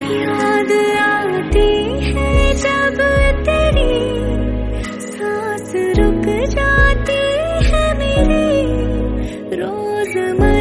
याद आती है जब तेरी सांस रुक जाती है मेरी रोज़मर्रा